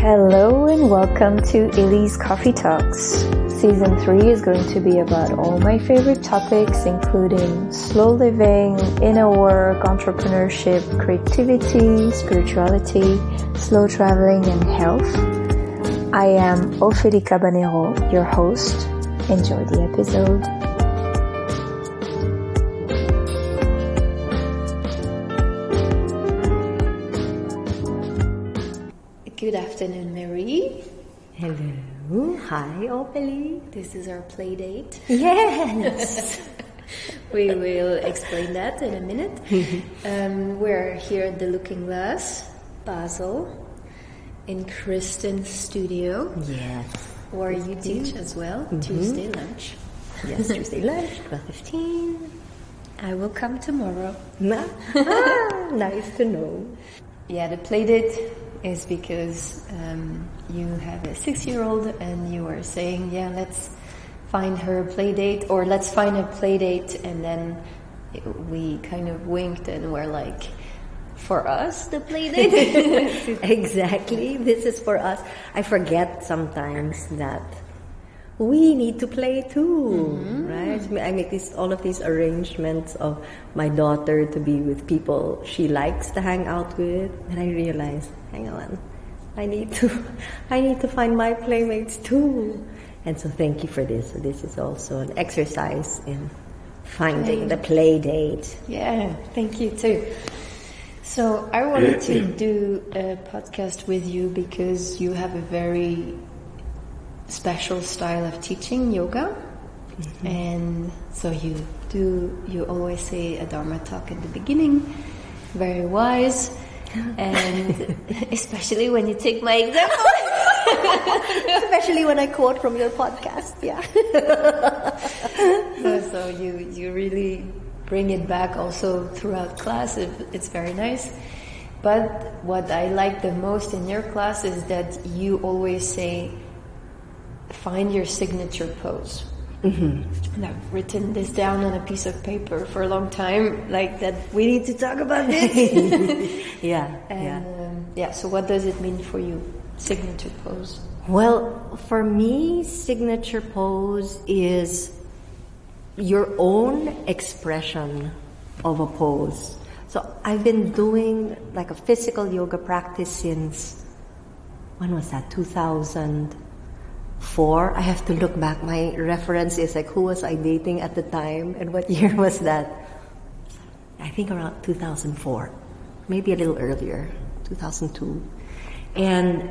Hello and welcome to Illy's Coffee Talks. Season 3 is going to be about all my favorite topics, including slow living, inner work, entrepreneurship, creativity, spirituality, slow traveling, and health. I am Ophélie Cabanero, your host. Enjoy the episode. Good afternoon, Mary. Hello. Hi, Ophélie. This is our play date. Yes. We will explain that in a minute. We're here at the Looking Glass, Basel, in Kristen's studio. Yes. Where you teach as well, Tuesday lunch. Yes, Tuesday lunch, 12:15. I will come tomorrow. Nice to know. Yeah, the play date is because you have a 6-year-old and you were saying, yeah, let's find her a play date, or let's find a play date, and then we kind of winked and were like, for us, the play date? Exactly, this is for us. I forget sometimes that we need to play too, right? I make all of these arrangements of my daughter to be with people she likes to hang out with, and I realize, hang on, I need to find my playmates too. And so thank you for this. So this is also an exercise in finding the play date. Yeah, thank you too. So I wanted to do a podcast with you because you have a very special style of teaching yoga, and so you always say a Dharma talk at the beginning, very wise, and especially when you take my example, especially when I quote from your podcast, yeah. so you really bring it back also throughout class. It's very nice. But what I like the most in your class is that you always say, find your signature pose. And I've written this down on a piece of paper for a long time, like that we need to talk about this. So what does it mean for you, signature pose? Well, for me, signature pose is your own expression of a pose. So I've been doing like a physical yoga practice since, when was that, 2004. I have to look back. My reference is like, who was I dating at the time and what year was that? I think around 2004, maybe a little earlier, 2002. And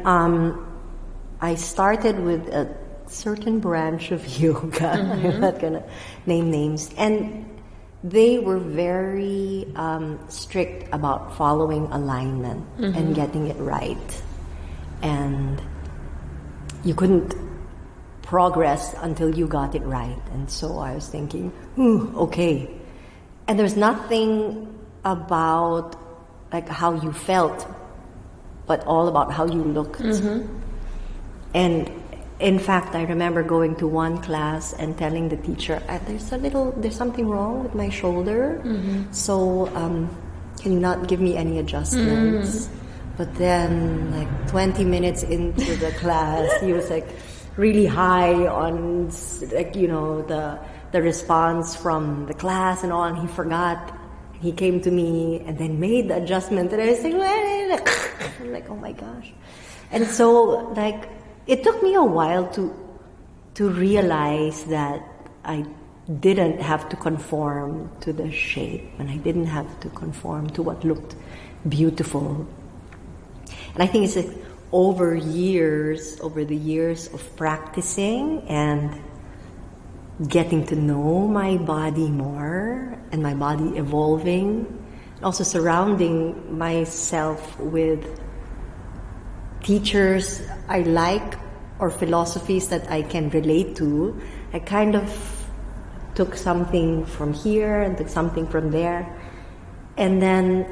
I started with a certain branch of yoga. I'm not going to name names. And they were very strict about following alignment and getting it right. And you couldn't progress until you got it right. And so I was thinking, okay. And there's nothing about like how you felt, but all about how you looked. And in fact, I remember going to one class and telling the teacher, there's something wrong with my shoulder. So can you not give me any adjustments? But then like 20 minutes into the class, he was like really high on like, the response from the class and all, and he forgot. He came to me and then made the adjustment, and I was like, I'm like, oh my gosh. And so like it took me a while to realize that I didn't have to conform to the shape, and I didn't have to conform to what looked beautiful. And I think it's like over the years of practicing and getting to know my body more and my body evolving, and also surrounding myself with teachers I like or philosophies that I can relate to. I kind of took something from here and took something from there, and then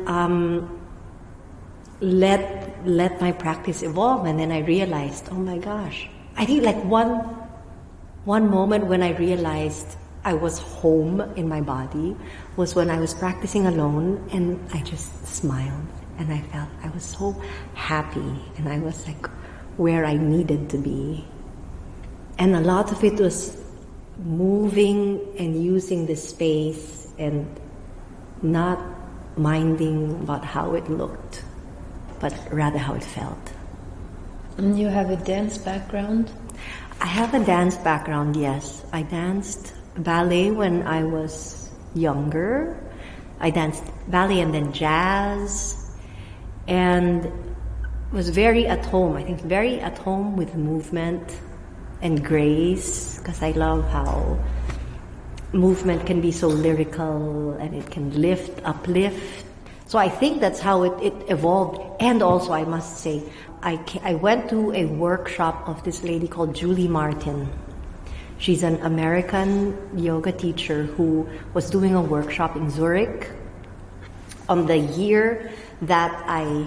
let my practice evolve. And then I realized, oh my gosh, I think like one moment when I realized I was home in my body was when I was practicing alone and I just smiled and I felt I was so happy, and I was like, where I needed to be. And a lot of it was moving and using the space and not minding about how it looked, but rather how it felt. And you have a dance background? I have a dance background, yes. I danced ballet when I was younger. I danced ballet and then jazz, and was very at home. I think very at home with movement and grace, because I love how movement can be so lyrical and it can uplift. So I think that's how it evolved. And also, I must say, I went to a workshop of this lady called Julie Martin. She's an American yoga teacher who was doing a workshop in Zurich on the year that I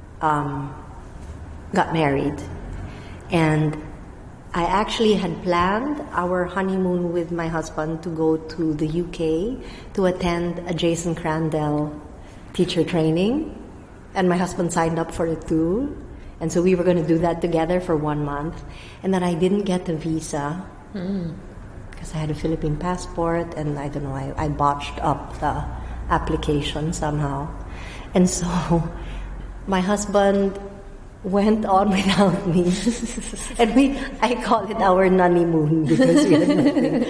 got married. And I actually had planned our honeymoon with my husband to go to the UK to attend a Jason Crandell teacher training. And my husband signed up for it too. And so we were going to do that together for 1 month. And then I didn't get a visa because I had a Philippine passport, and I don't know, I botched up the application somehow. And so my husband went on without me. And I call it our honeymoon because we had nothing.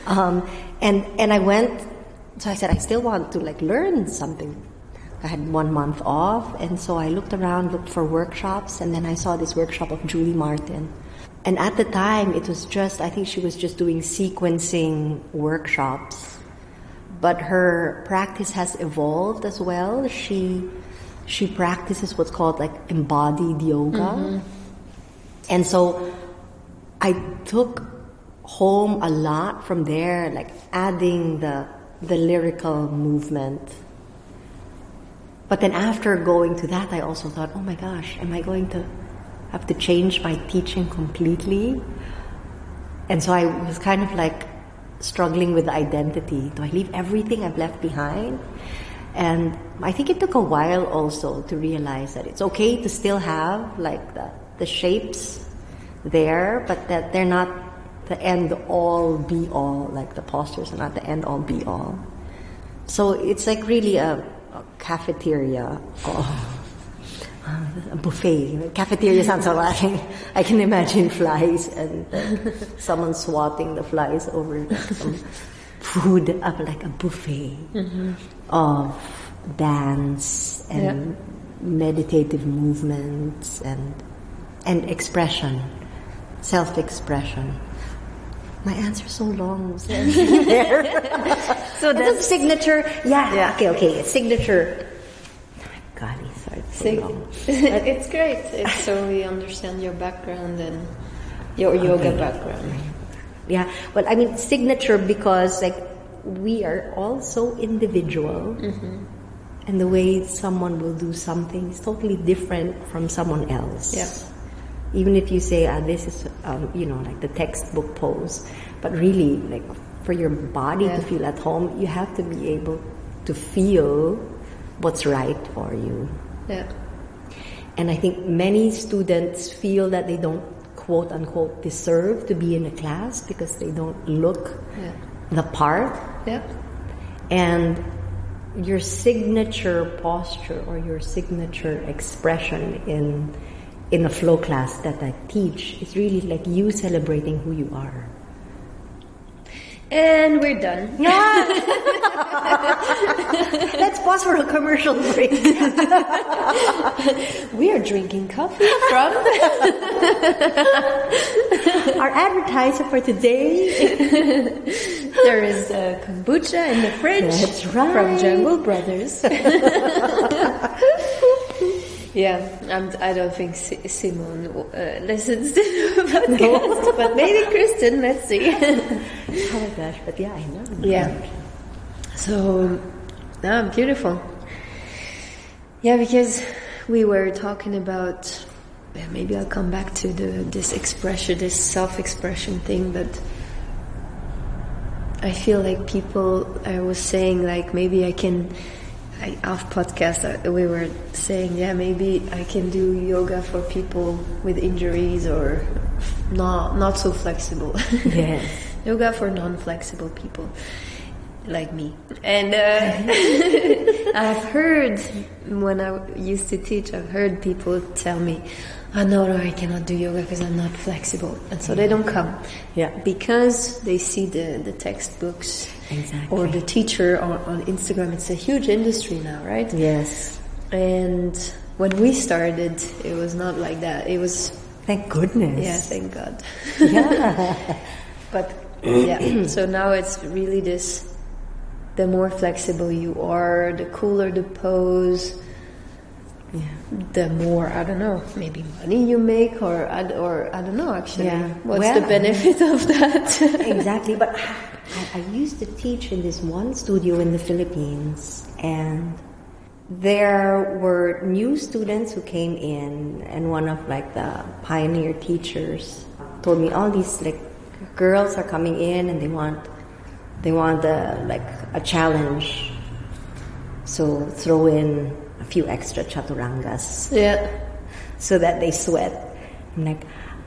And I went, so I said, I still want to learn something. I had 1 month off, and so I looked around, looked for workshops, and then I saw this workshop of Julie Martin. And at the time, it was I think she was just doing sequencing workshops. But her practice has evolved as well. She practices what's called embodied yoga. And so I took home a lot from there, adding the lyrical movement. But then after going to that, I also thought, oh my gosh, am I going to have to change my teaching completely? And so I was kind of struggling with the identity. Do I leave everything I've left behind? And I think it took a while also to realize that it's okay to still have the shapes there, but that they're not the end all be all, the postures are not the end all be all. So it's really a cafeteria or a buffet. Cafeteria sounds so like I can imagine flies and someone swatting the flies over some food up a buffet of dance and meditative movements and expression, self-expression. My answer's so long. So that's signature. Yeah. Okay. Signature. Golly, sorry. So long. It's great. It's so we understand your background and your yoga background. Yeah. Well, signature because we are all so individual, and the way someone will do something is totally different from someone else. Yeah. Even if you say, this is, the textbook pose, but really, for your body to feel at home, you have to be able to feel what's right for you. Yeah. And I think many students feel that they don't, quote unquote, deserve to be in a class because they don't look the part. Yeah. And your signature posture or your signature expression in a flow class that I teach is really you celebrating who you are. And we're done. Let's pause for a commercial break. We are drinking coffee from our advertiser for today. There is kombucha in the fridge. That's right. From Jungle Brothers. Yeah, I don't think Simone listens to the podcast, but maybe Kristen, let's see. Oh my gosh, but yeah, I know. Yeah. So, beautiful. Yeah, because we were talking about, maybe I'll come back to this expression, this self-expression thing, but I feel people, I was saying maybe I can off podcast, we were saying, yeah, maybe I can do yoga for people with injuries or not so flexible. Yes. Yoga for non-flexible people like me. And I've heard, when I used to teach, I've heard people tell me, oh, no, I cannot do yoga because I'm not flexible. And so they don't come. Yeah. Because they see the textbooks. Exactly. Or the teacher on Instagram. It's a huge industry now, right? Yes. And when we started, it was not like that. It was... Thank goodness. Yeah, thank God. Yeah. But, yeah. So now it's really this... The more flexible you are, the cooler the pose... Yeah. The more, I don't know, maybe money you make, or I don't know, actually. Yeah. What's the benefit of that? Exactly. But I used to teach in this one studio in the Philippines, and there were new students who came in, and one of like the pioneer teachers told me, all these like girls are coming in and they want a challenge, so throw in a few extra chaturangas. Yeah. So that they sweat. I'm like,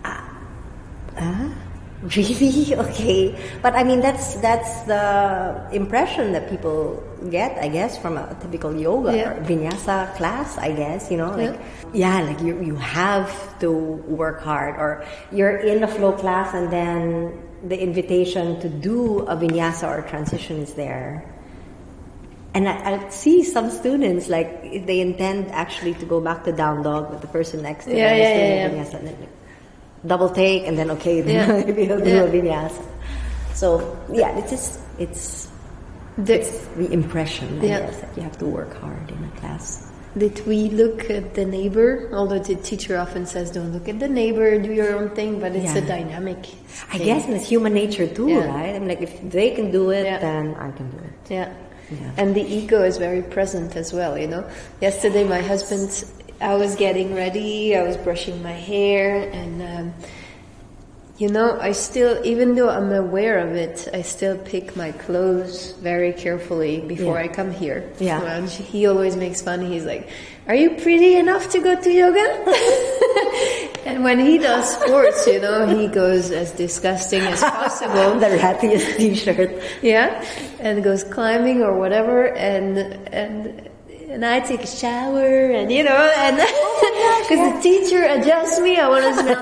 really? Okay. But I mean, that's the impression that people get, I guess, from a typical yoga or vinyasa class, I guess, like you have to work hard, or you're in a flow class and then the invitation to do a vinyasa or transition is there. And I see some students, like, if they intend actually to go back to down dog with the person next to them is doing vinyasa, and then double take, and then maybe he'll do a vinyasa. So it's the impression, I guess, that you have to work hard in a class. Did we look at the neighbor? Although the teacher often says, don't look at the neighbor, do your own thing, but it's a dynamic thing. I guess, and it's human nature too, right? I'm like, if they can do it, then I can do it. Yeah. And the ego is very present as well, Yesterday my husband, I was getting ready, I was brushing my hair, and I still, even though I'm aware of it, I still pick my clothes very carefully before I come here. Yeah. And he always makes fun, he's like, are you pretty enough to go to yoga? And when he does sports, he goes as disgusting as possible. The rattiest t-shirt. Yeah. And goes climbing or whatever, and I take a shower, and and because the teacher adjusts me, I want to smell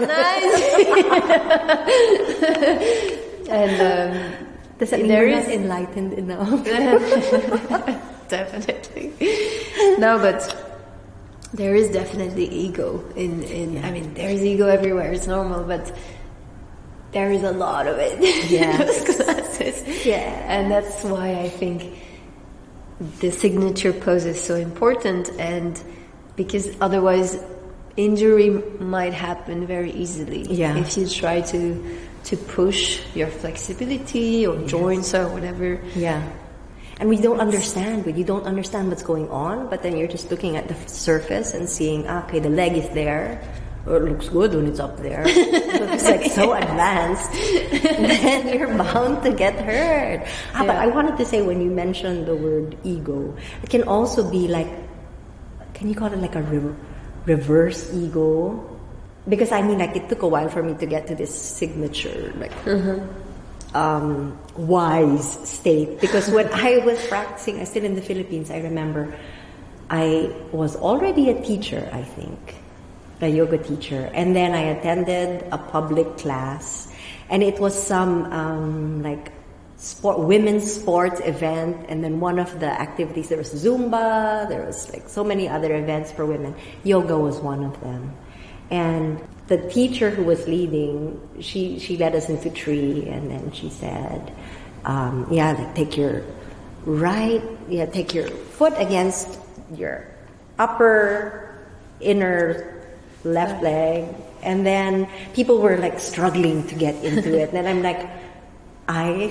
nice. And does that mean you're not enlightened enough? Definitely. No, but there is definitely ego in I mean, there is ego everywhere. It's normal, but there is a lot of it in those classes. Yeah, and that's why I think the signature pose is so important, and because otherwise injury might happen very easily if you try to push your flexibility or joints or whatever. Yeah. And you don't understand what's going on, but then you're just looking at the surface and seeing, okay, the leg is there, or it looks good when it's up there. It's like so advanced. Then you're bound to get hurt. But I wanted to say, when you mentioned the word ego, it can also be like, can you call it like a reverse ego? Because I mean, like, it took a while for me to get to this signature, like, wise state. Because when I was practicing, I was still in the Philippines, I remember I was already a teacher, I think, a yoga teacher, and then I attended a public class, and it was some women's sports event, and then one of the activities, there was Zumba, there was like so many other events for women. Yoga was one of them. And the teacher who was leading, she led us into tree, and then she said, take your foot against your inner left leg. And then people were like struggling to get into it. And I'm like, I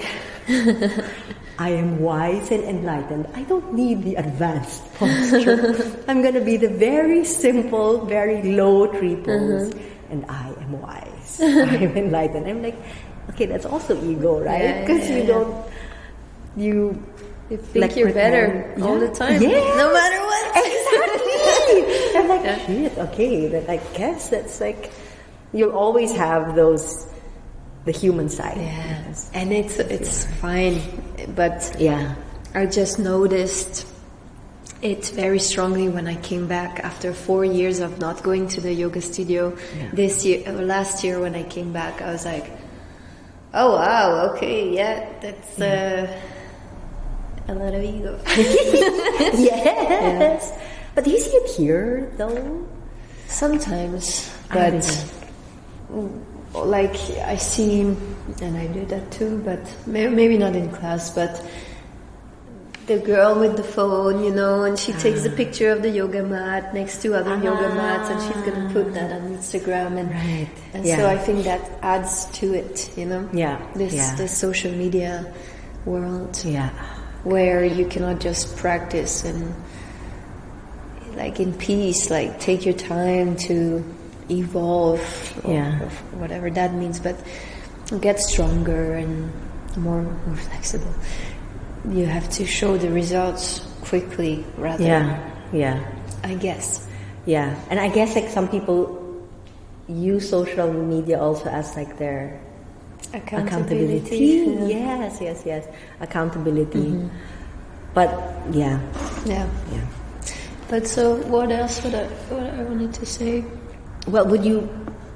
am wise and enlightened. I don't need the advanced posture. I'm going to be the very simple, very low tree pose. And I am wise. I am enlightened. I'm like, okay, that's also ego, right? Because You think like you're better pretend. all the time, Yes. no matter what. Exactly. I'm like, Yeah. shit, okay, then I guess that's like, you'll always have the human side. Yes, and it's fine, but Yeah. I just noticed it very strongly when I came back after 4 years of not going to the yoga studio. Yeah. This year, last year when I came back, I was like, oh wow, okay, yeah, that's a lot of ego. Yes. But do you see it here, though? Sometimes, I but like I see, and I do that too, but maybe not in class, but the girl with the phone, you know, and she takes a picture of the yoga mat next to other yoga mats, and she's gonna put that on Instagram, and Right. and Yeah. so I think that adds to it, you know. Yeah. This Yeah. social media world Yeah. where you cannot just practice and like in peace, like take your time to evolve, or whatever that means, but get stronger and more flexible. You have to show the results quickly rather Yeah. I guess. Yeah. And I guess like some people use social media also as like their accountability. Yeah. Yes. Accountability. But yeah. Yeah. Yeah. But so what else what I wanted to say? Well, would you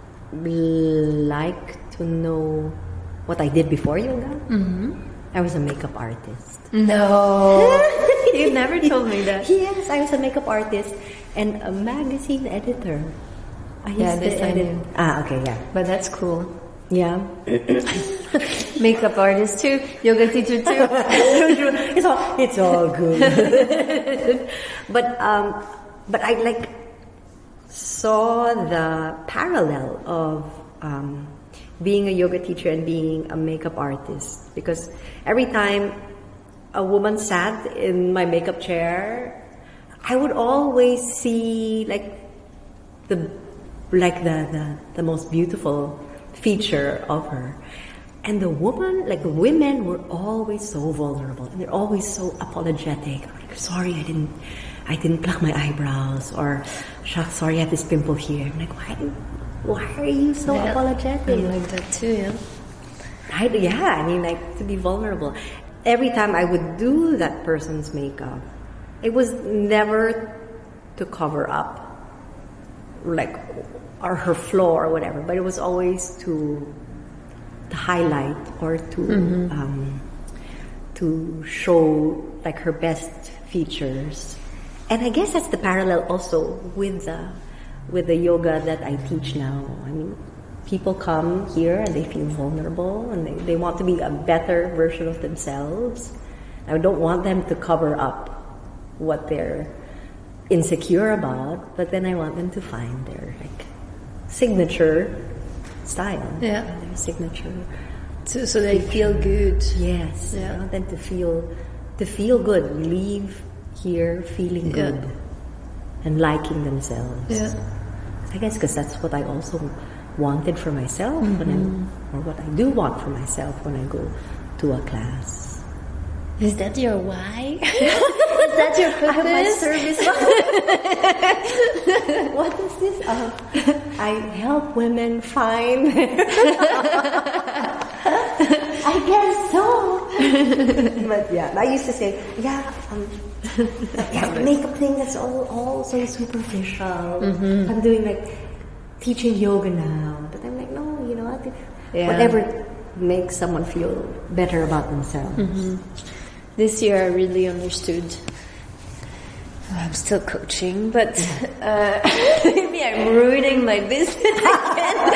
like to know what I did before yoga? I was a makeup artist. No. You never told me that. Yes, I was a makeup artist and a magazine editor. I Yeah, used this to I edit. knew. Okay, yeah. But that's cool. Yeah. Makeup artist too, yoga teacher too. It's all good. But I like saw the parallel of being a yoga teacher and being a makeup artist, because every time a woman sat in my makeup chair, I would always see like the most beautiful feature of her. And the women were always so vulnerable, and they're always so apologetic. Like, sorry, I didn't pluck my eyebrows, or shucks, sorry, I have this pimple here. I'm like, why are you so apologetic? I'm like that too, yeah. I mean, like, to be vulnerable. Every time I would do that person's makeup, it was never to cover up, like, or her flaw or whatever, but it was always to highlight or to show like her best features. And I guess that's the parallel also with the yoga that I teach now. I mean, people come here and they feel vulnerable and they want to be a better version of themselves. I don't want them to cover up what they're insecure about, but then I want them to find their like signature style. Yeah. Their signature. So they feel good. Yes. Yeah. I want them to feel good. Leave here feeling good and liking themselves. Yeah. I guess because that's what I also wanted for myself or what I do want for myself when I go to a class. Is that your why? Is that your purpose? My service. What is this? I help women find. I guess so. But yeah, I used to say, makeup thing that's all so superficial. I'm doing like teaching yoga now, but I'm like, no, you know what? Whatever makes someone feel better about themselves. This year I really understood. I'm still coaching, but maybe I'm ruining my business again.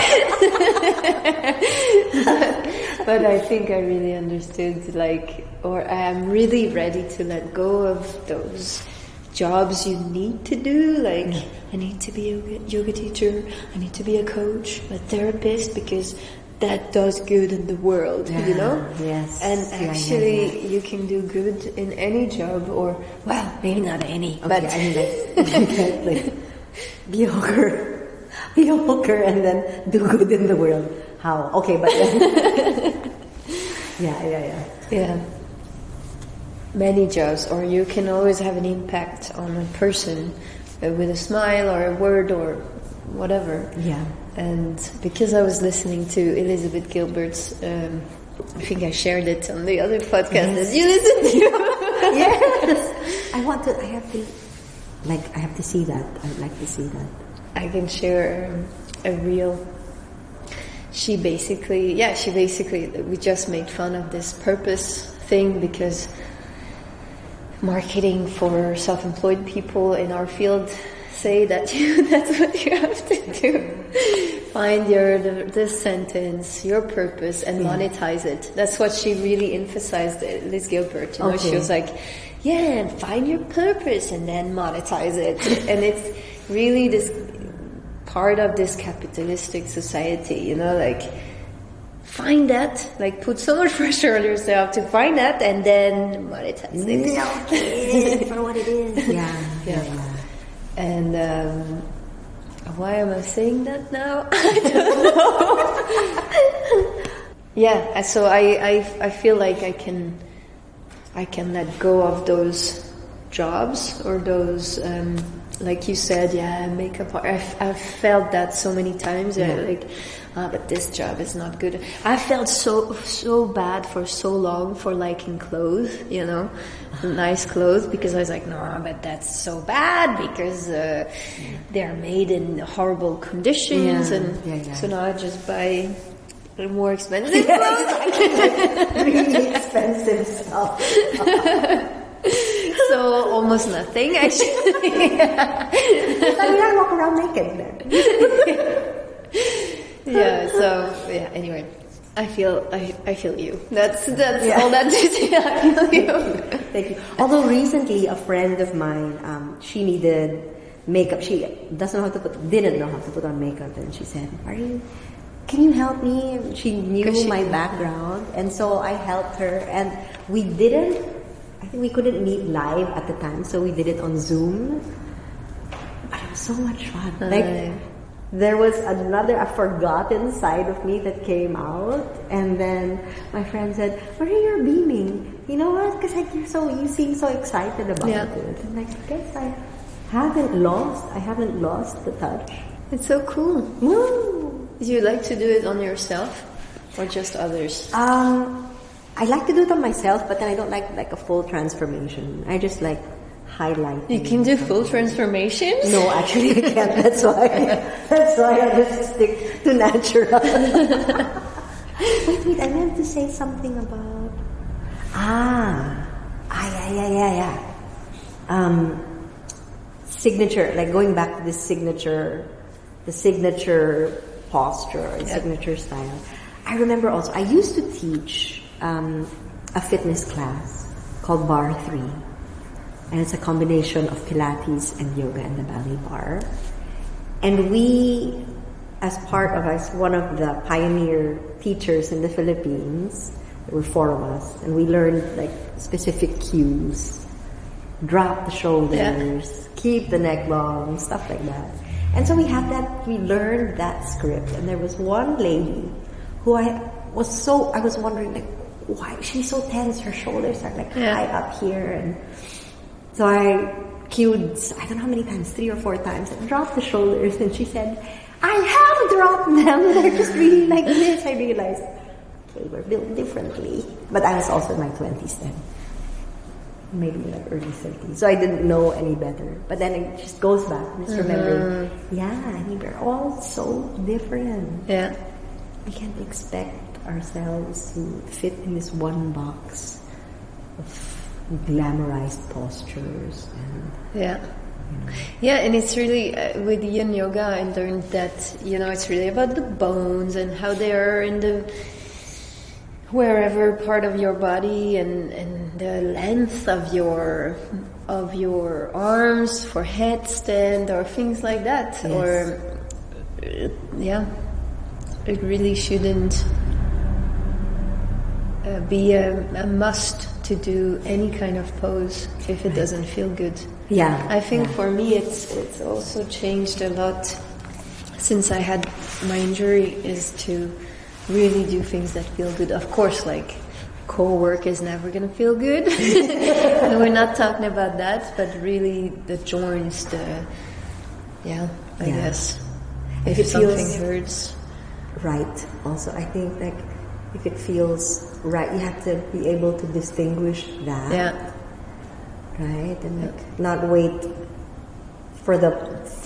But I think I really understood, or I am really ready to let go of those jobs you need to do. I need to be a yoga teacher, I need to be a coach, a therapist, because that does good in the world, you know? Yes. And actually, you can do good in any job, or, well, maybe not any, but... I mean, like, be a hooker, and then do good in the world. How? Okay, but then... Yeah. Yeah. many jobs, or you can always have an impact on a person with a smile or a word or whatever. Yeah. And because I was listening to Elizabeth Gilbert's, I think I shared it on the other podcast that you listened to. Yes. I have to see that. I'd like to see that. I can share a reel. She basically, we just made fun of this purpose thing because marketing for self-employed people in our field say that that's what you have to do. Find this sentence, your purpose, and monetize it. That's what she really emphasized, Liz Gilbert. You know, she was like, yeah, find your purpose and then monetize it. And it's really this part of this capitalistic society, you know, like find that, like put so much pressure on yourself to find that and then monetize it. For what it is. Yeah. And why am I saying that now? I don't know. Yeah, so I feel like I can let go of those jobs or those like you said, makeup art. I've felt that so many times. Like, but this job is not good. I felt so bad for so long for liking clothes, you know, nice clothes, because I was like, no, but that's so bad because they're made in horrible conditions, so now I just buy more expensive clothes. Really expensive stuff. So almost nothing, actually. I mean, I walk around naked then. Anyway, I feel you. That's all that to say. I feel you. Thank you. Although recently a friend of mine, she needed makeup. She didn't know how to put on makeup, and she said, can you help me? She knew my background, and so I helped her, and I think we couldn't meet live at the time, so we did it on Zoom. But it was so much fun. There was a forgotten side of me that came out, and then my friend said, Maria, you're beaming. You know what? Because you seem so excited about it. And I guess I haven't lost the touch. It's so cool. Woo! Do you like to do it on yourself or just others? I like to do it on myself, but then I don't like a full transformation. I just like highlighting. You can do full transformations? No, actually I can't. That's why I just stick to natural. Wait, I meant to say something about... signature, like going back to the signature posture and signature style. I remember also, I used to teach a fitness class called Bar 3. And it's a combination of Pilates and yoga and the ballet bar. And we, as one of the pioneer teachers in the Philippines, there were 4 of us, and we learned like specific cues. Drop the shoulders, keep the neck long, stuff like that. And so we learned that script. And there was one lady who I was wondering, like, why she's so tense, her shoulders are like high up here, and so I cued, I don't know how many times, 3 or 4 times, and dropped the shoulders, and she said, I have dropped them, they're just really like this. I realized they were built differently. But I was also in my 20s then, maybe like early 30s, so I didn't know any better. But then it just goes back, just remembering, I mean, we're all so different. Yeah. We can't expect ourselves to fit in this one box of glamorized postures. And it's really with Yin Yoga I learned that, you know, it's really about the bones and how they are in the wherever part of your body, and the length of your arms for headstand or things like that. Or it really shouldn't be a must to do any kind of pose if it doesn't feel good. I think for me it's also changed a lot since I had my injury, is to really do things that feel good. Of course co-work is never going to feel good. And we're not talking about that, but really the joints, I guess. If something hurts. Right. Also, I think like if it feels right, you have to be able to distinguish that. Yeah. Right? And like not wait for the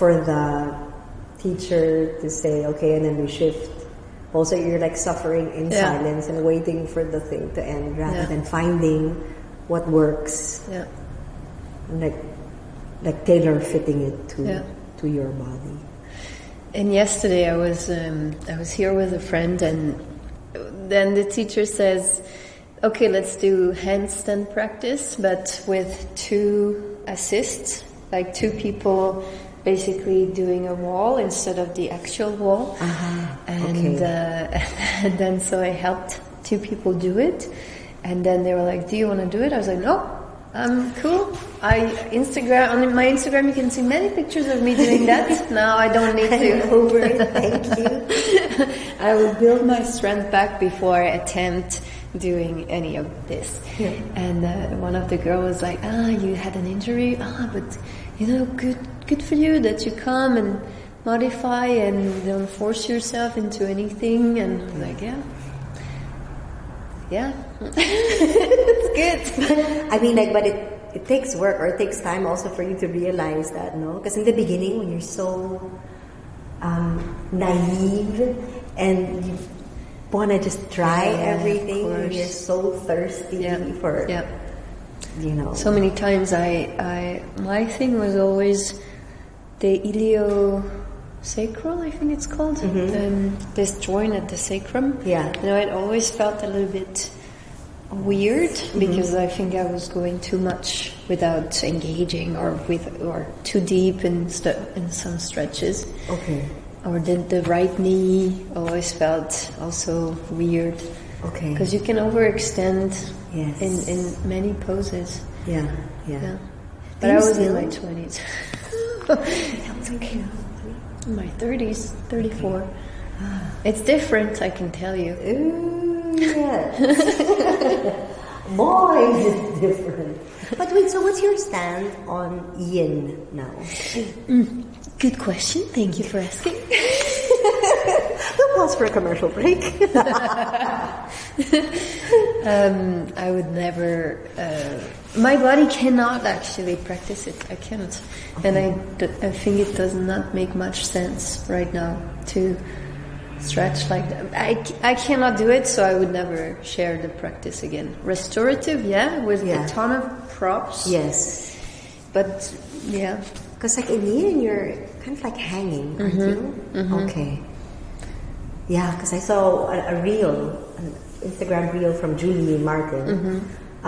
teacher to say, okay, and then we shift. Also, you're like suffering in silence and waiting for the thing to end rather than finding what works. Yeah. Like tailor fitting it to your body. And yesterday I was here with a friend, and then the teacher says, okay, let's do handstand practice, but with 2 assists, like 2 people basically doing a wall instead of the actual wall. And then so I helped 2 people do it, and then they were like, do you want to do it? I was like, no, I'm cool. On my Instagram you can see many pictures of me doing that. Now I don't need to. Over it, thank you. I will build my strength back before I attempt doing any of this. Yeah. And one of the girls was like, you had an injury? But good for you that you come and modify and don't force yourself into anything. And I'm like, yeah. It's good. I mean, like, but it takes work, or it takes time also for you to realize that, no? Because in the beginning, when you're so naive and you want to just try everything, and you're so thirsty for, So many times my thing was always the iliosacral, I think it's called, this joint at the sacrum. Yeah. It always felt a little bit weird because I think I was going too much without engaging or too deep in some stretches. Okay. Or the right knee always felt also weird. Okay. Because you can overextend Yes. in many poses. Yeah. But I was in my 20s. That's okay. In my 30s, 34. It's different, I can tell you. Ooh, yes. Boy, is it different. But wait, so what's your stand on yin now? Good question. Thank you for asking. We'll pause for a commercial break. I would never... my body cannot actually practice it. I can't. And I think it does not make much sense right now to stretch like that. I cannot do it, so I would never share the practice again. Restorative, with a ton of props. Yes. But, Because like in yin, you're kind of like hanging, aren't you? Okay. Yeah, because I saw a reel, an Instagram reel from Julie Martin,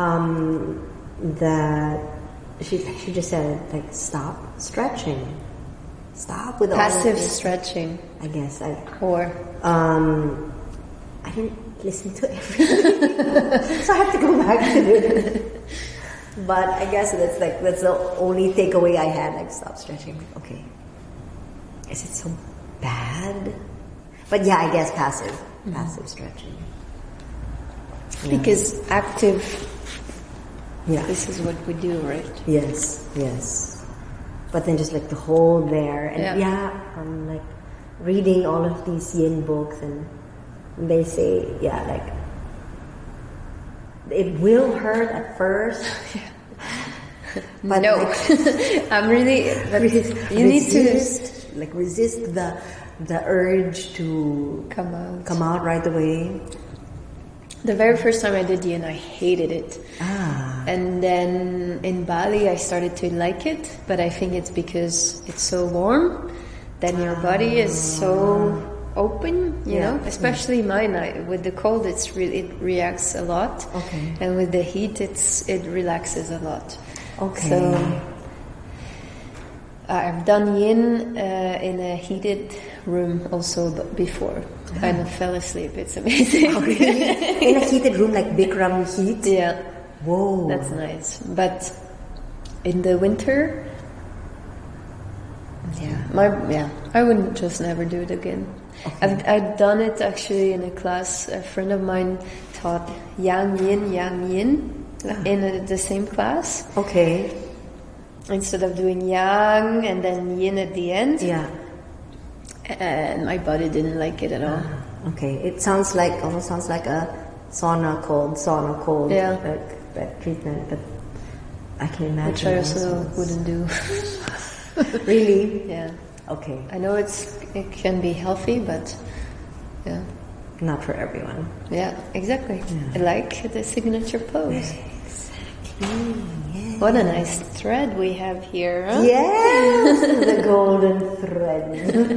that she just said, like, stop stretching. Stop with passive all of this. stretching. I guess. Or? I didn't listen to everything, so I have to go back to it. But I guess that's the only takeaway I had. Like, stop stretching. Okay, is it so bad? But yeah, I guess passive stretching. Yeah. Because active. Yeah. This is what we do, right? Yes. But then just like the hold there, and I'm like reading all of these yin books, and they say, like, it will hurt at first. But no, like, I'm really. You need to resist the urge to come out right away. The very first time I did yin, I hated it. And then in Bali, I started to like it, but I think it's because it's so warm. Then your body is so open, you know. Especially mine, with the cold, it reacts a lot. Okay. And with the heat, it relaxes a lot. Okay. So I've done yin in a heated room also before. And I fell asleep. It's amazing. Oh, really? In a heated room, like Bikram heat? Yeah. Whoa. That's nice. But in the winter, I wouldn't just never do it again. I've done it actually in a class. A friend of mine taught yang yin in the same class. Okay. Instead of doing yang and then yin at the end. Yeah. And my body didn't like it at all. Okay. It almost sounds like a sauna cold. Yeah. That treatment, but I can imagine. Which I also wouldn't do. Really? Yeah. Okay. I know it can be healthy, but yeah. Not for everyone. Yeah, exactly. Yeah. I like the signature pose. Exactly. Yeah. What a nice thread we have here. Huh? Yes, the golden thread.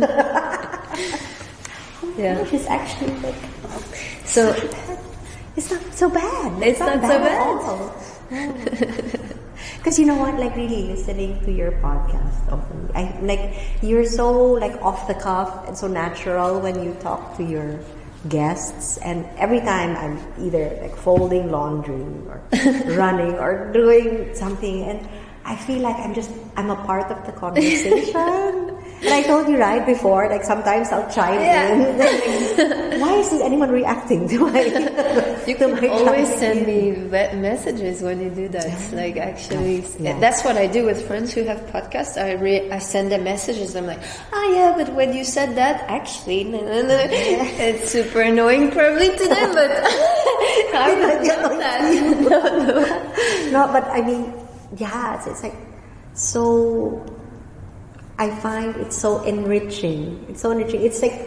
Yeah. It's actually like So it's not so bad. It's not so bad. at all. Because you know what, like really listening to your podcast often, you're so like off the cuff and so natural when you talk to your guests, and every time I'm either like folding laundry or running or doing something, and I feel like I'm a part of the conversation. And I told you right before, like sometimes I'll chime in. Like, why isn't anyone reacting to my? You can always send me messages when you do that. Like actually, that's what I do with friends who have podcasts. I send them messages. I'm like, yeah, but when you said that, actually, it's super annoying probably to them, but I would love that. No, but I mean, yeah, it's like so. I find it so enriching. It's so enriching. It's like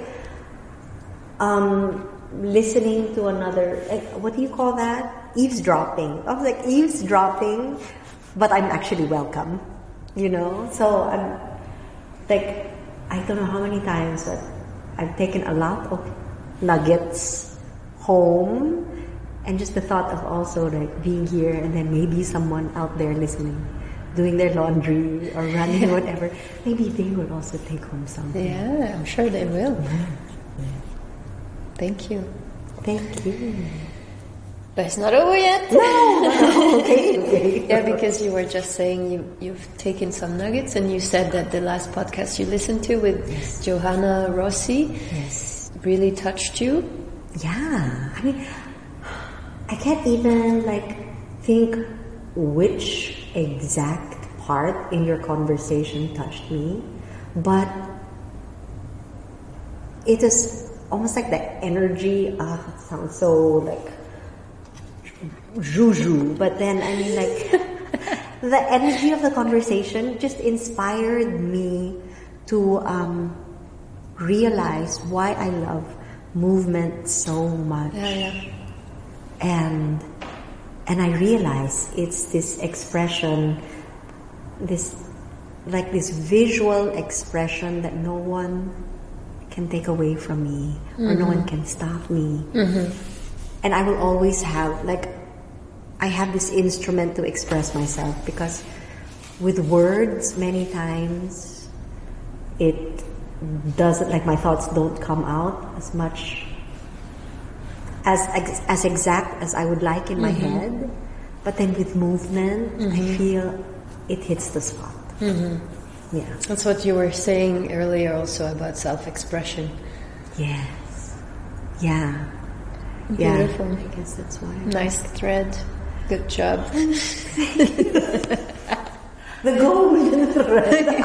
listening to another. Like, what do you call that? Eavesdropping. I was like eavesdropping, but I'm actually welcome. You know. So I'm like, I don't know how many times that I've taken a lot of nuggets home, and just the thought of also like being here, and then maybe someone out there listening, doing their laundry or running, whatever, maybe they will also take home something. Yeah, I'm sure they will. Thank you. Thank you. But it's not over yet. No. Okay. Yeah, because you were just saying you've taken some nuggets, and you said that the last podcast you listened to with Johanna Rossi really touched you. Yeah. I mean, I can't even like think which exact part in your conversation touched me, but it is almost like the energy. It sounds so like juju, but then I mean like the energy of the conversation just inspired me to realize why I love movement so much. And I realize it's this expression, this visual expression that no one can take away from me, or no one can stop me. And I will always have, I have this instrument to express myself, because with words, many times, it doesn't, my thoughts don't come out as much as exact as I would like in my head, but then with movement, I feel it hits the spot. Yeah, that's what you were saying earlier, also about self-expression. Yes, yeah, beautiful. I guess that's why. Nice thread. Good job. The golden thread.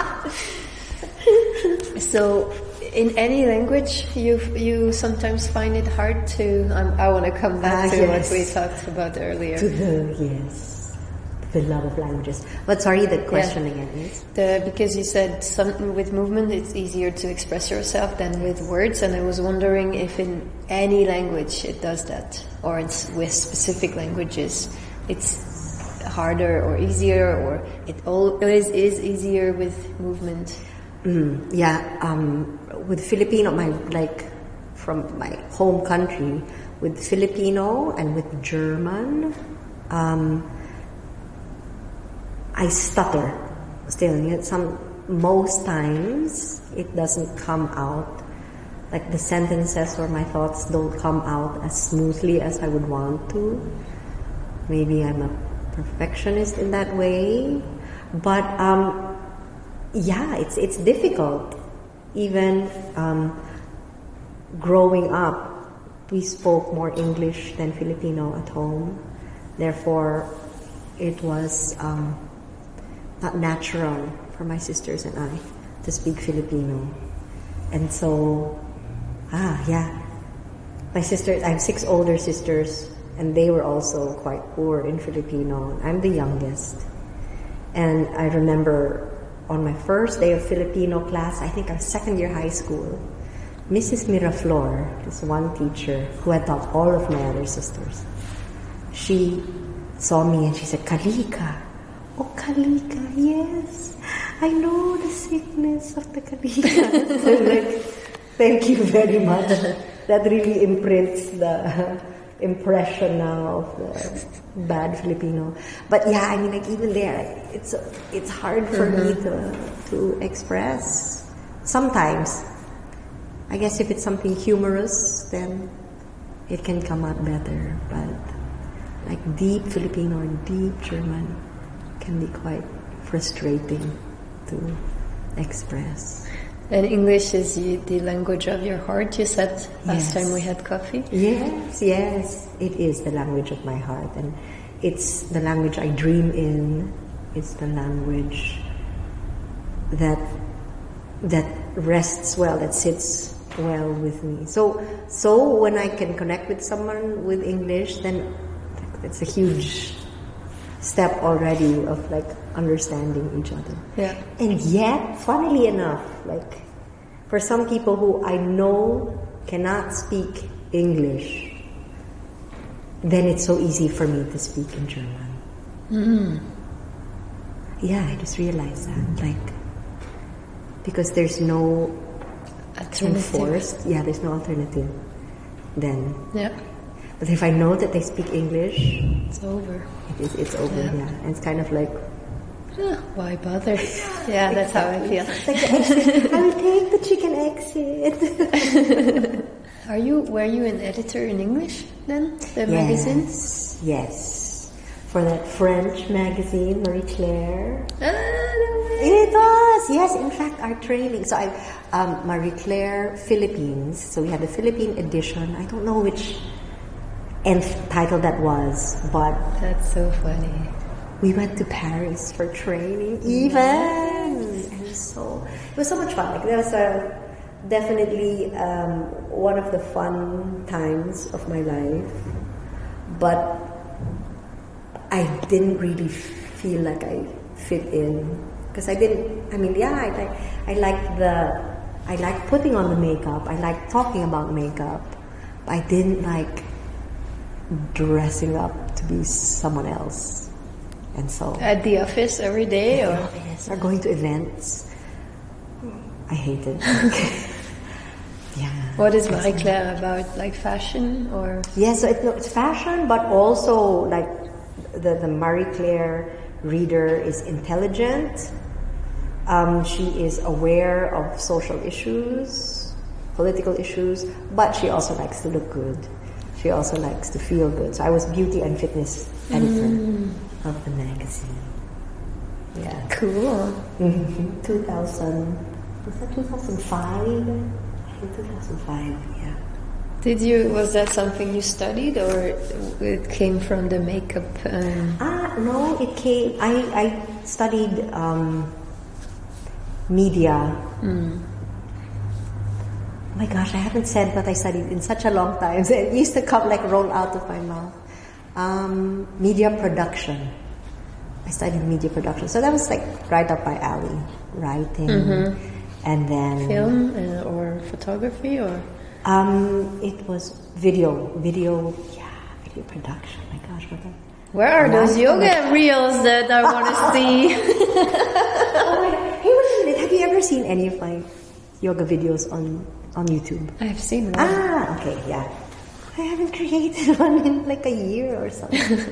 So, in any language, you sometimes find it hard to. I want to come back to what we talked about earlier. To the love of languages. But sorry, the question again is because you said something with movement, it's easier to express yourself than with words, and I was wondering if in any language it does that, or it's with specific languages, it's harder or easier, or it always is easier with movement. With Filipino, from my home country, with Filipino and with German, I stutter still. Most times it doesn't come out, like the sentences or my thoughts don't come out as smoothly as I would want to. Maybe I'm a perfectionist in that way, but it's difficult. Even growing up, we spoke more English than Filipino at home. Therefore, it was not natural for my sisters and I to speak Filipino. And so, my sisters, I have 6 older sisters, and they were also quite poor in Filipino. I'm the youngest. And I remember on my first day of Filipino class, I think I was second year high school, Mrs. Miraflor, this one teacher who had taught all of my other sisters, she saw me and she said, Kalika. Oh, Kalika, yes. I know the sickness of the Kalika. So like, thank you very much. That really imprints the impression now of the bad Filipino. But yeah, I mean, like even there, it's hard for me to express. Sometimes, I guess if it's something humorous, then it can come out better. But like deep Filipino or deep German can be quite frustrating to express. And English is the language of your heart, you said last time we had coffee? Yes, it is the language of my heart. And it's the language I dream in. It's the language that rests well, that sits well with me. So when I can connect with someone with English, then it's a huge step already of like understanding each other. Yeah. And yet, funnily enough, like for some people who I know cannot speak English, then it's so easy for me to speak in German. Mm-hmm. Yeah, I just realized that, like, because there's no alternative. There's no alternative. Then. Yeah. But if I know that they speak English, it's over. It's over. Yeah. And it's kind of like, why bother? Yeah, that's how I feel. Like the exit. I will take the chicken exit. Were you an editor in English then? The magazine? Yes. For that French magazine, Marie Claire. No way. It was, yes. In fact, our training. So Marie Claire Philippines. So we had the Philippine edition. I don't know which nth title that was, but that's so funny. We went to Paris for training, even, and so it was so much fun. Like that was definitely one of the fun times of my life, but I didn't really feel like I fit in because I didn't. I mean, I like putting on the makeup. I like talking about makeup. But I didn't like dressing up to be someone else. And so at the office every day, or going to events. I hate it. Yeah. What is Marie Claire about? Like fashion or? Yeah, so it's fashion, but also like the Marie Claire reader is intelligent. She is aware of social issues, political issues, but she also likes to look good. She also likes to feel good. So I was beauty and fitness editor of the magazine. Yeah. Cool. 2000, was that 2005? I think 2005, yeah. Was that something you studied or it came from the makeup? No, it came, I studied media. Oh my gosh, I haven't said what I studied in such a long time. So it used to come like roll out of my mouth. Media production. I studied media production. So that was like right up my alley. Writing. And then... Film or photography or? It was video production. My gosh, what where are those yoga reels that I want to see? Oh my God. Hey, wait a minute. Have you ever seen any of my yoga videos on YouTube? I've seen one. Okay, yeah. I haven't created one in like a year or something.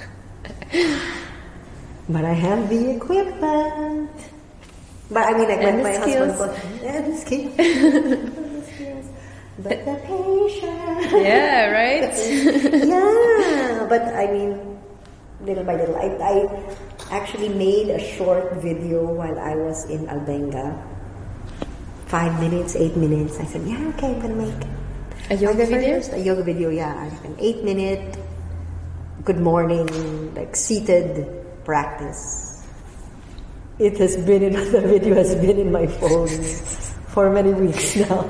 But I have the equipment. But I mean, like and my skills. husband the skills. But the patience. Yeah, right? Yeah, but I mean, little by little. I actually made a short video while I was in Albenga. 5 minutes, 8 minutes. I said, yeah, okay, I'm going to make A yoga video? A yoga video, yeah. Like an 8-minute good morning, like seated practice. It has been the video has been in my phone for many weeks now.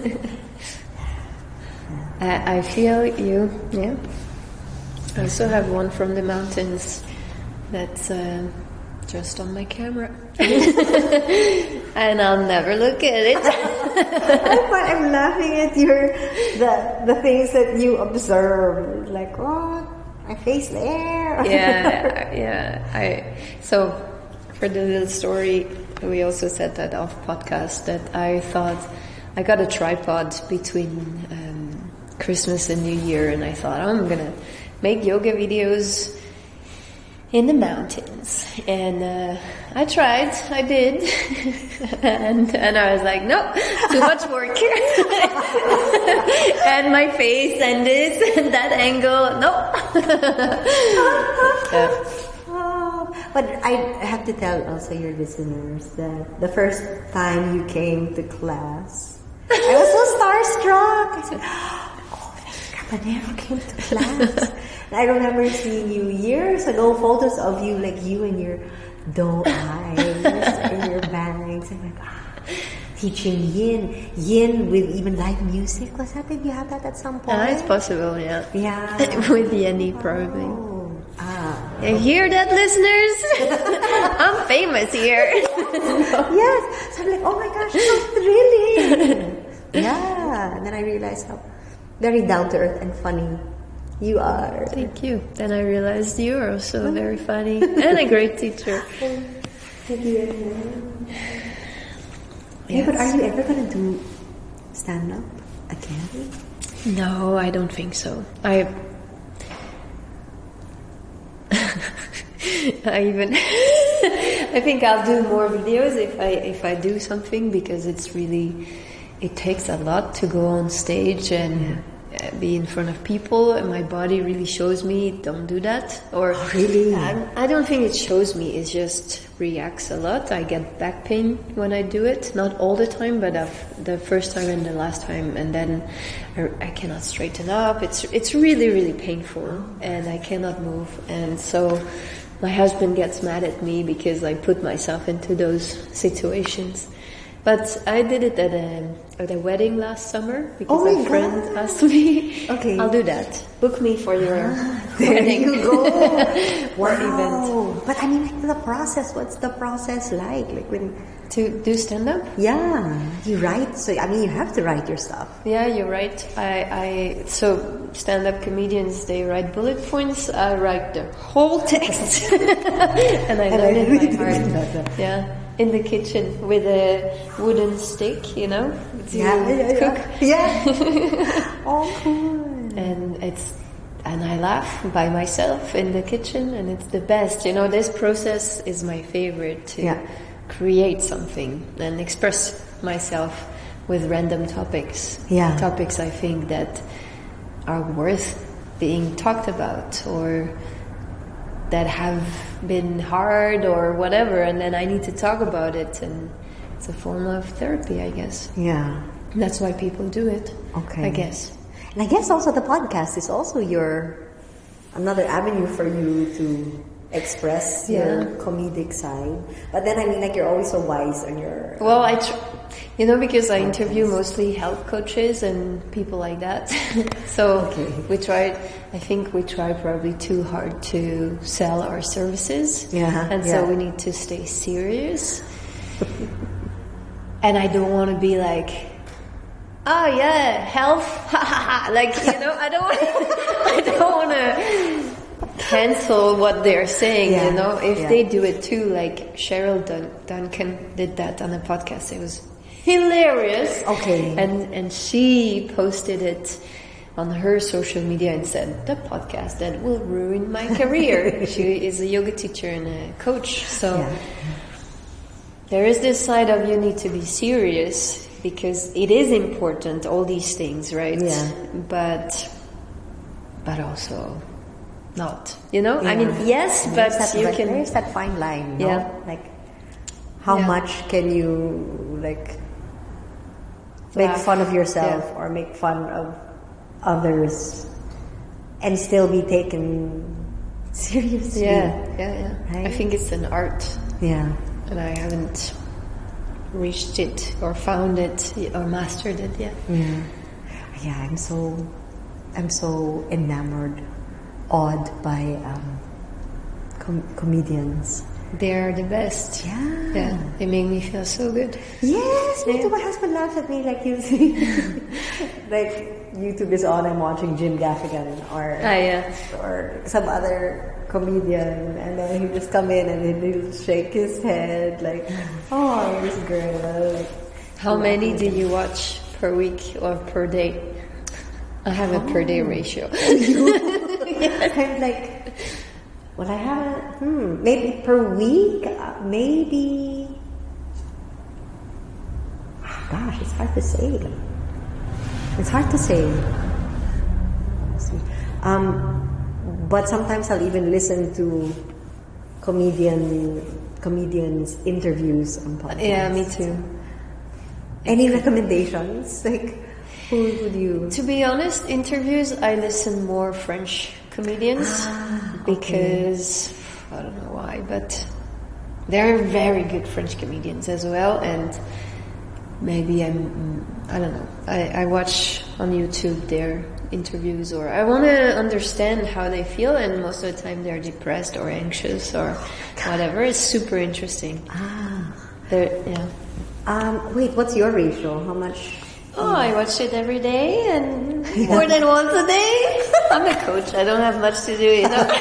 I feel you, yeah. I also have one from the mountains that's just on my camera. And I'll never look at it. I'm laughing at the things that you observe. Like, oh, my face there. Yeah. So for the little story, we also said that off podcast that I thought I got a tripod between Christmas and New Year, and I thought I'm gonna make yoga videos in the mountains, and I tried, I did, and I was like, no, too much work, and my face and this and that angle, no. But I have to tell also your listeners that the first time you came to class, I was so starstruck. I said, I never came to class. And I remember seeing you years ago, photos of you, like you and your doe eyes and your bangs. And like, teaching yin with even live music. Was that? Did you have that at some point? It's possible, yeah. Yeah. With Yenny, probably. You hear that, listeners? I'm famous here. Yes. So I'm like, oh my gosh, so thrilling. Yeah. And then I realized how very down to earth and funny you are. Thank you. Then I realized you are also very funny and a great teacher. Thank you. Yeah, but are you ever going to do stand-up again? No, I don't think so. I think I'll do more videos if I do something, because it takes a lot to go on stage and be in front of people, and my body really shows me don't do that. Or really, I don't think it shows me. It just reacts a lot. I get back pain when I do it, not all the time, but the first time and the last time, and then I cannot straighten up. It's really, really painful, and I cannot move, and so my husband gets mad at me because I put myself into those situations. But I did it at a wedding last summer because a friend asked me. Okay, I'll do that. Book me for your wedding. There you go. Wow. Event. But I mean, like the process. What's the process like? Like when to do stand-up? Yeah, you write. So I mean, you have to write your stuff. Yeah, you're right. So stand-up comedians, they write bullet points. I write the whole text, and I learned it by heart. Yeah. In the kitchen with a wooden stick, to cook. Yeah. Oh, cool. And I laugh by myself in the kitchen, and it's the best. This process is my favorite to create something and express myself with random topics. Yeah. Topics I think that are worth being talked about, or that have been hard or whatever, and then I need to talk about it, and it's a form of therapy, I guess. Yeah. That's why people do it. Okay. I guess. And I guess also the podcast is also another avenue for you to express your comedic side. But then I mean, like, you're always so wise on your... Well, because I interview mostly health coaches and people like that. So we tried probably too hard to sell our services. Yeah. And so we need to stay serious. And I don't want to be like, oh yeah, health, like, I don't want to cancel what they're saying, if they do it too, like Cheryl Duncan did that on a podcast. It was hilarious. Okay. And she posted it on her social media and said, the podcast that will ruin my career. She is a yoga teacher and a coach. So there is this side of you need to be serious, because it is important, all these things, right? Yeah. But also not, I mean, yes, but you can... There's that fine line, like how much can you, like, make fun of yourself or make fun of others and still be taken seriously. Yeah. Right? I think it's an art. Yeah. And I haven't reached it or found it or mastered it yet. Yeah, I'm so enamored, awed by comedians. They're the best. Yeah. They make me feel so good. Yes, me too. My husband laughs at me like usually. Like YouTube is on, I'm watching Jim Gaffigan or some other comedian, and then he'll just come in and then he'll shake his head like, oh, this girl. Like, how many do you watch per week or per day? I have a per day ratio. I'm like, well, I haven't, maybe per week, maybe, gosh, it's hard to say. But sometimes I'll even listen to comedians' interviews on podcasts. Yeah, me too. Any recommendations? Like, who would you? To be honest, interviews, I listen more French comedians because, I don't know why, but they're very good French comedians as well, and maybe I don't know, I watch on YouTube their interviews, or I want to understand how they feel, and most of the time they're depressed or anxious or whatever. It's super interesting. Wait, what's your ratio? How much? Oh, I watch it every day and more than once a day. I'm a coach. I don't have much to do, you know.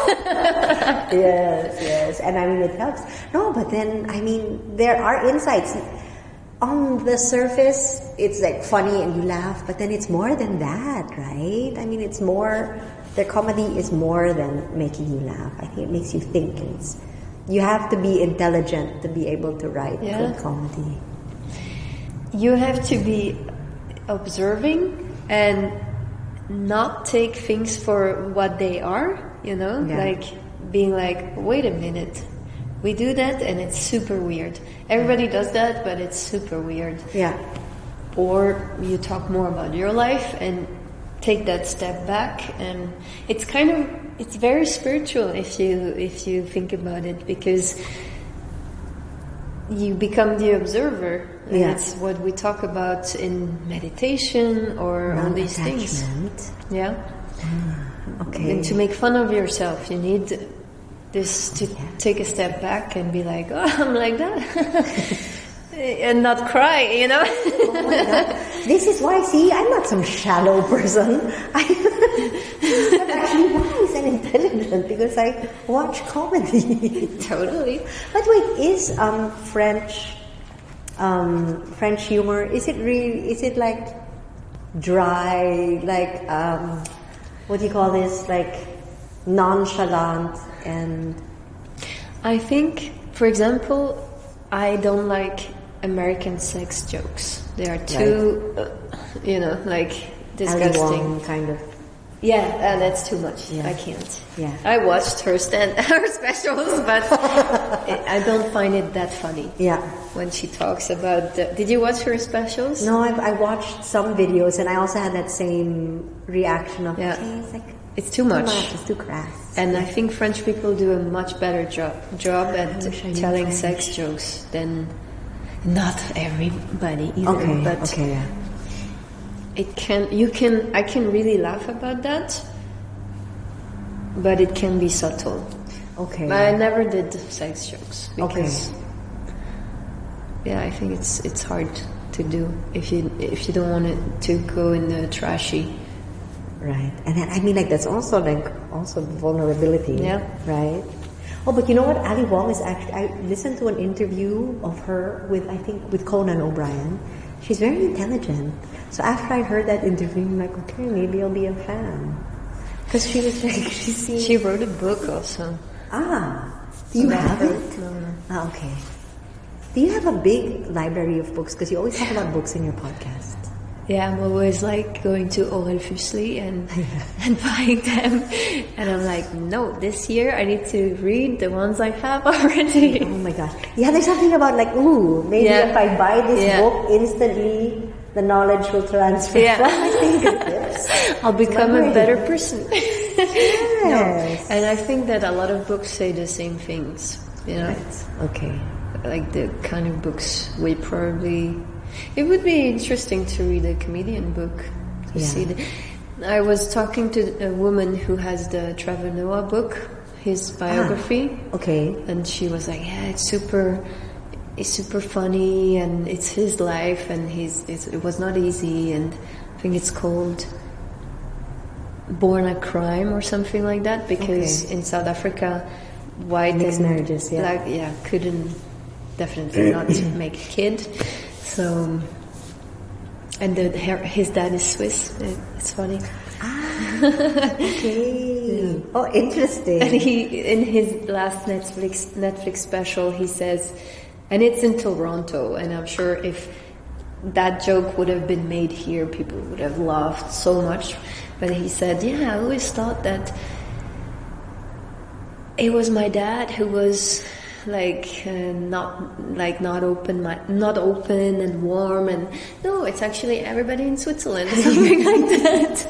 Yes. And I mean, it helps. No, but then, I mean, there are insights. On the surface, it's like funny and you laugh, but then it's more than that, right? I mean, it's more, their comedy is more than making you laugh. I think it makes you think. You have to be intelligent to be able to write good comedy. You have to be observing and not take things for what they are, you know? Like being like, wait a minute, we do that and it's super weird. Everybody does that, but it's super weird. Yeah. Or you talk more about your life and take that step back, and it's very spiritual if you think about it, because you become the observer. And it's what we talk about in meditation or all these things. Yeah. Okay. And to make fun of yourself, you need this to take a step back and be like, oh, I'm like that. And not cry, you know? Oh my God. This is why, see, I'm not some shallow person. I'm actually wise and intelligent because I watch comedy. Totally. But wait, is French humor, is it like dry, like, what do you call this, like nonchalant? And I think, for example, I don't like American sex jokes. They are too, like disgusting. Ali Wong kind of. Yeah, that's too much. Yeah. I can't. Yeah. I watched her specials, but I don't find it that funny. Yeah. When she talks about did you watch her specials? No, I watched some videos, and I also had that same reaction of, it's like, it's too much. It's too crass. And I think French people do a much better job at telling sex jokes than not everybody either. But I can really laugh about that, but it can be subtle. Okay. But I never did sex jokes because I think it's hard to do if you don't want it to go in the trashy. Right. And then, I mean, like, that's also vulnerability. Yeah. Right? Oh, but you know what? Ali Wong is actually, I listened to an interview of her with Conan O'Brien. She's very intelligent. So after I heard that interview, I'm like, okay, maybe I'll be a fan. Because she was like, she wrote a book also. Do you have it? No. Okay. Do you have a big library of books? Because you always talk about books in your podcast. Yeah, I'm always like going to Aurel Fuseli and buying them. And I'm like, no, this year I need to read the ones I have already. Oh my gosh. Yeah, there's something about like, maybe if I buy this book instantly, the knowledge will transfer from my fingertips. I'll become a better person. Yes. No. And I think that a lot of books say the same things, you know. Right. Okay. Like the kind of books we probably... It would be interesting to read a comedian book to see I was talking to a woman who has the Trevor Noah book, his biography. Okay. And she was like, yeah, it's super funny, and it's his life, and it was not easy, and I think it's called Born a Crime or something like that, because in South Africa, white mixed and marriages, black, couldn't definitely not make a kid. So, and his dad is Swiss. It's funny. Okay. Oh, interesting. And in his last Netflix special, he says, and it's in Toronto, and I'm sure if that joke would have been made here, people would have laughed so much. But he said, I always thought that it was my dad who was not open and warm, and no, it's actually everybody in Switzerland, something like that.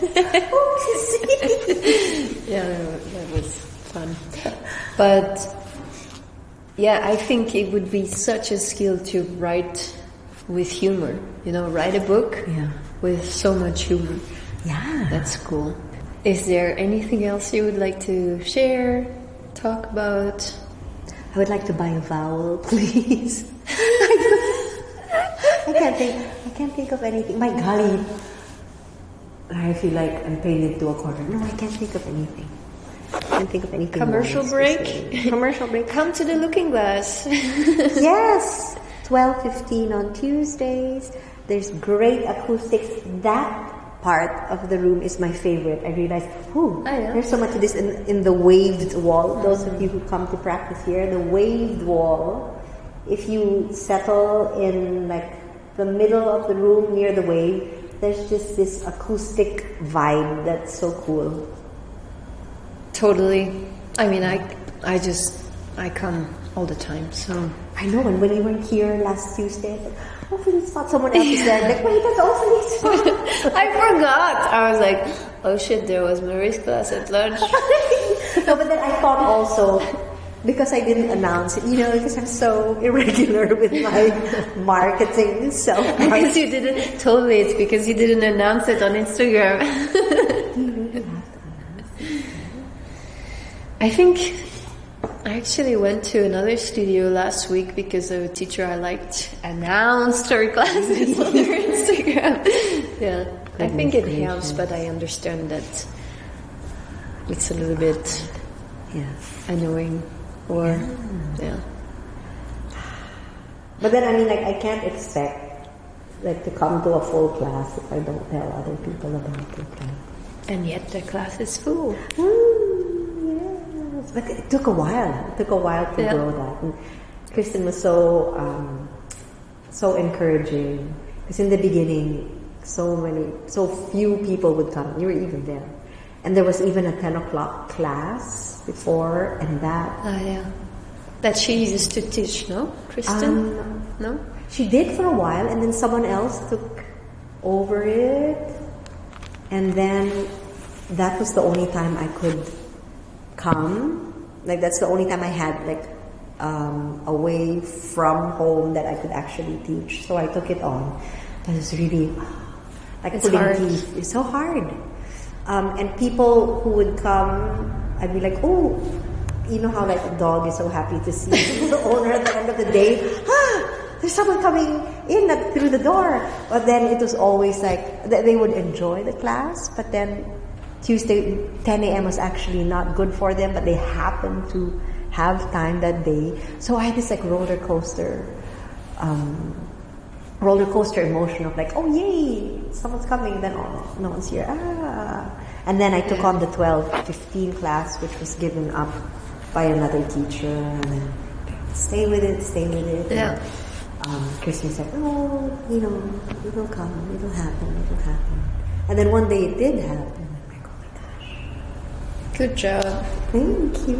That was fun. But I think it would be such a skill to write with humor. Write a book with so much humor. Yeah, that's cool. Is there anything else you would like to share, talk about? I would like to buy a vowel, please. I can't think of anything. My golly, I feel like I'm paying into a corner. No, I can't think of anything. I can't think of anything. Commercial break. Commercial break. Come to the Looking Glass. Yes, 12:15 on Tuesdays. There's great acoustics. That part of the room is my favorite. I realized, there's so much of this in the waved wall. Those of you who come to practice here, the waved wall, if you settle in the middle of the room near the wave, there's just this acoustic vibe that's so cool. Totally. I mean, I come all the time, so... I know, and when you were here last Tuesday, hopefully it's not someone else is there. Wait, that's also this one. I forgot. I was like, oh shit, there was Marie's class at lunch. No, but then I thought also, because I didn't announce it, because I'm so irregular with my marketing self. Because you didn't, totally, it's because you didn't announce it on Instagram. I think I actually went to another studio last week because a teacher I liked announced her classes on her Instagram. I think it helps, but I understand that it's a little bit annoying. But then, I can't expect to come to a full class if I don't tell other people about it. And yet the class is full. But it took a while. It took a while to grow that. And Kristen was so encouraging. Because in the beginning, so few people would come. You were even there. And there was even a 10 o'clock class before, and that... That she used to teach, no? Kristen? No? She did for a while, and then someone else took over it. And then that was the only time I could come. That's the only time I had away from home that I could actually teach. So I took it on. But it's really it's hard. Teeth. It's so hard. And people who would come, I'd be like, oh, you know how a dog is so happy to see the owner at the end of the day. There's someone coming in through the door. But then it was always they would enjoy the class, but then Tuesday, 10 a.m. was actually not good for them, but they happened to have time that day. So I had this roller coaster emotion of oh yay, someone's coming, then no one's here. And then I took on the 12:15 class, which was given up by another teacher, and then stay with it. Yeah. And, Kristen said, oh, it will come, it'll happen. And then one day it did happen. Good job. Thank you.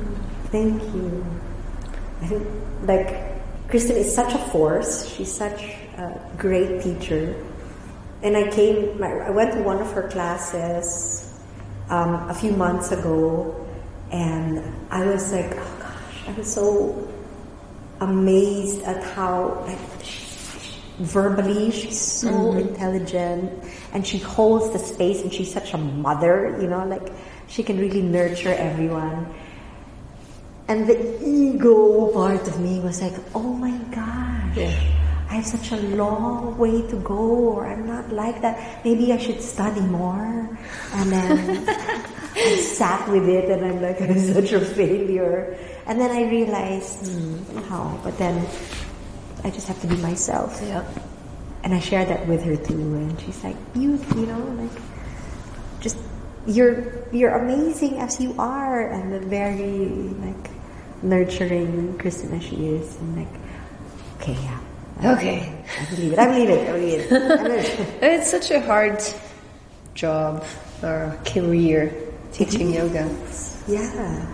I think Kristen is such a force. She's such a great teacher. And I went to one of her classes a few months ago, and I was like, oh gosh, I was so amazed at how, like, verbally she's so intelligent, and she holds the space, and she's such a mother, you know, like she can really nurture everyone. And the ego part of me was like, oh my gosh, I have such a long way to go, or I'm not like that. Maybe I should study more. And then I sat with it, and I'm like, I'm such a failure. And then I realized, how? But then I just have to be myself. Yeah. And I shared that with her too, and she's like, you know, like, just you're amazing as you are, and very like nurturing Kristen as she is, and like, okay, yeah. Okay. I believe it. It's such a hard job or career, teaching yoga. Yeah.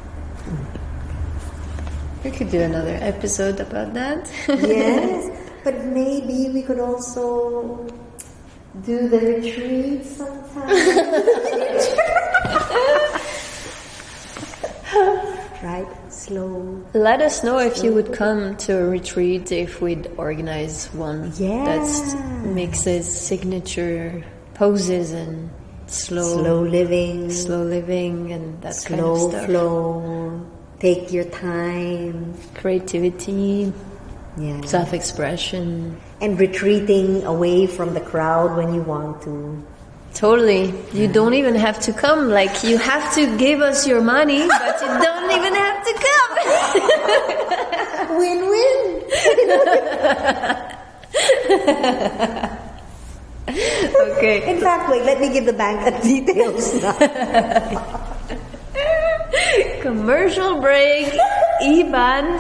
We could do another episode about that. Yes, but maybe we could also do the retreat sometime. Right? Slow. Let us know if you would come to a retreat, if we'd organize one that mixes signature poses and slow living and that kind of stuff. Slow flow. Take your time. Creativity, Yeah. self-expression. And retreating away from the crowd when you want to. Totally. You don't even have to come. Like, you have to give us your money, but you don't even have to come. Win-win. Okay. In fact, wait, let me give the bank details now. Commercial break. IBAN.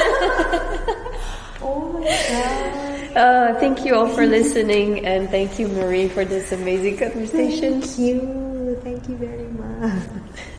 Oh my God. Thank you all for listening, and thank you, Marie, for this amazing conversation. Thank you very much.